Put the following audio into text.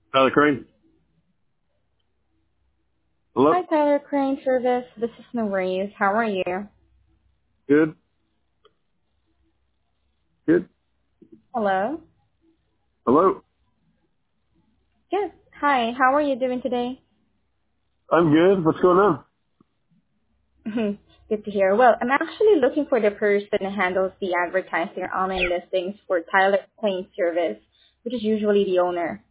Tyler Crane. Hi, Hello. Tyler Crane Service. This is No Worries. How are you? Good. Good. Hello? Hello. Yes. Hi, how are you doing today? I'm good. What's going on? Good to hear. Well, I'm actually looking for the person who handles the advertising or online listings for Tyler Crane Service, which is usually the owner.